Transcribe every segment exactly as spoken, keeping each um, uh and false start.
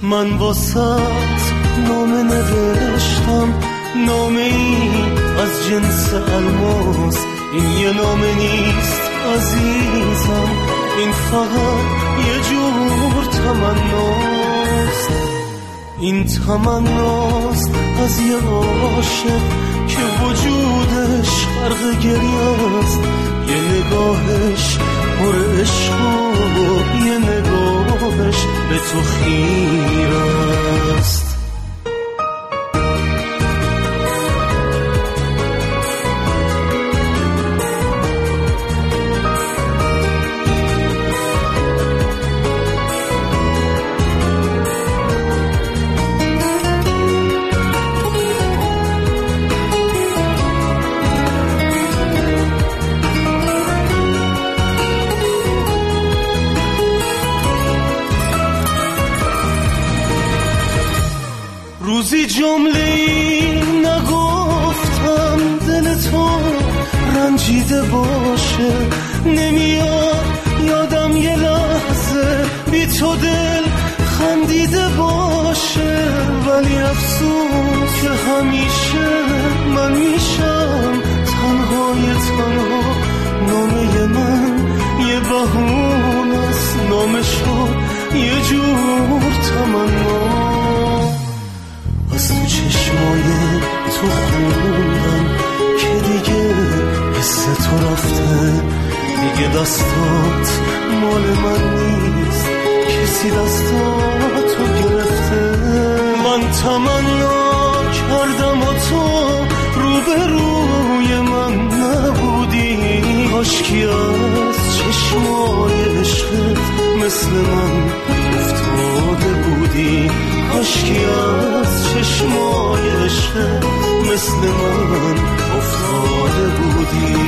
من واسط نامه نوشتم، نامه ای از جنس الماس. این یه نامه نیست عزیزم، این فقط یه جور تمناست. این تمناست از یه عاشق که وجودش غرق گریه است. یه نگاهش پر عشق و یه نگاهش به تو خیره است. روزی جمله‌ای نگفتم دل تو رنجیده باشه، نمیاد یادم یه لحظه بی تو دل خندیده باشه. ولی افسوس که همیشه من میشم تنهای تنها. نامه من یه بهونه است، نامه شد یه جور تمنا. از تو چشمای تو خوندم که دیگه حس تو رفته، دیگه دستات مال من نیست، کسی دستاتو گرفته. من تمنا کردم و تو روبروی من نبودی. کاشکی از چشمای عشقت مثل من افتاده بودی. کاشکی از چشمای عشقت مثل من افتاده بودی.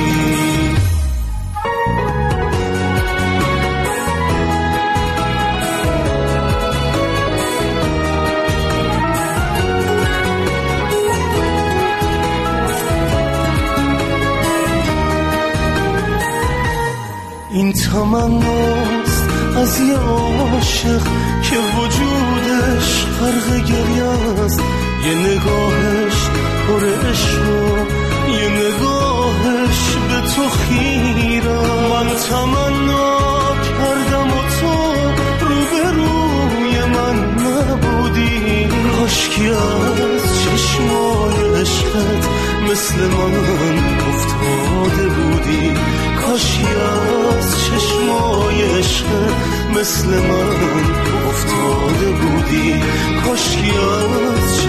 این تمناست از یه عاشق که وجودش غرق گریه است. یه نگاهش پر عشق و یه نگاهش به تو خیره. من تمنا کردم و تو روبروی من نبودی. کاشکی از چشمای عشقت مثل من افتاده بودی. کاشکی از چشمای عشقت مثل من افتاده بودی. کاشکی از